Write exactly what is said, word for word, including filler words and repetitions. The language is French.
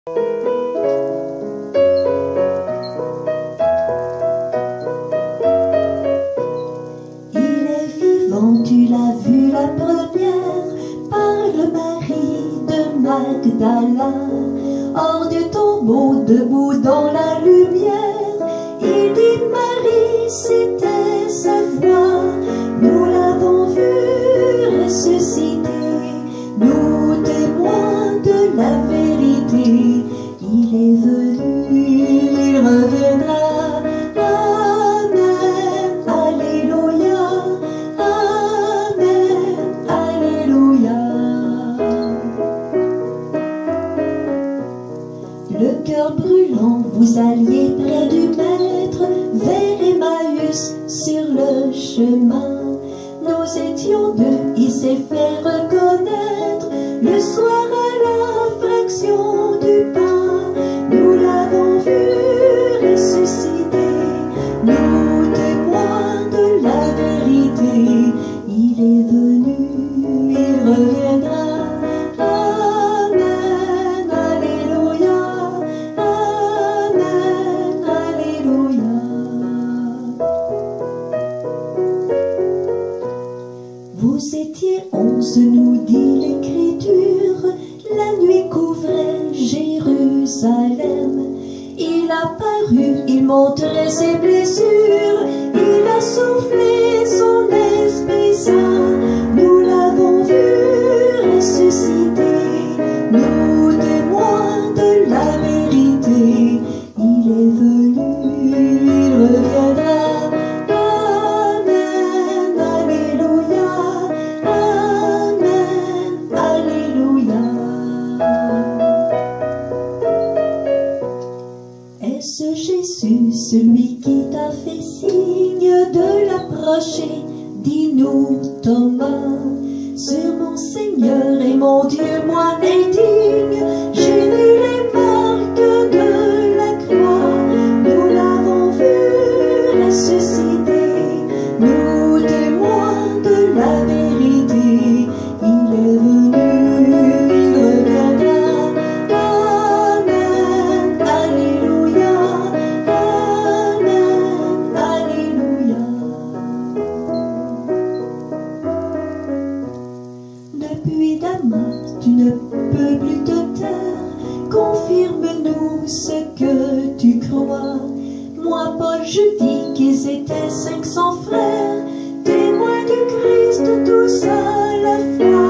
Il est vivant, tu l'as vu la première, par le mari de Magdala. Hors du tombeau, debout dans la lumière, il dit Marie, c'était sa voix. Nous l'avons vu ressusciter, nous témoins de la vérité. Il est venu, il reviendra. Amen, alléluia. Amen, alléluia. Le cœur brûlant, vous alliez près du Maître, vers Emmaüs sur le chemin. Nous étions deux, il s'est fait reconnaître, le soir à la fraction du pain. Nous l'avons vu ressusciter, nous témoins de la vérité. Il est venu, il reviendra. Amen, alléluia. Amen, alléluia. Vous étiez onze, nous dit l'Écriture, la nuit couvrait Jérusalem. Il a paru, il montrait ses blessures, il a soufflé son Esprit Saint. Nous l'avons vu ressusciter, nous témoins de la vérité. Il est venu, il reviendra. Amen, alléluia. Amen, alléluia. Est-ce Jésus, celui qui t'a fait signe de l'approcher? Dis-nous, Thomas. Sur mon Seigneur et mon Dieu, moi indigne, j'ai vu les marques de la croix. Nous l'avons vu ressusciter, nous témoins de la vérité. Il est venu, il reviendra. Amen, alléluia. Amen, alléluia. Depuis Damas, tu ne peux plus te taire, confirme-nous ce que tu crois. Moi, Paul, je dis qu'ils étaient cinq cents frères, témoins du Christ, tous à la fois.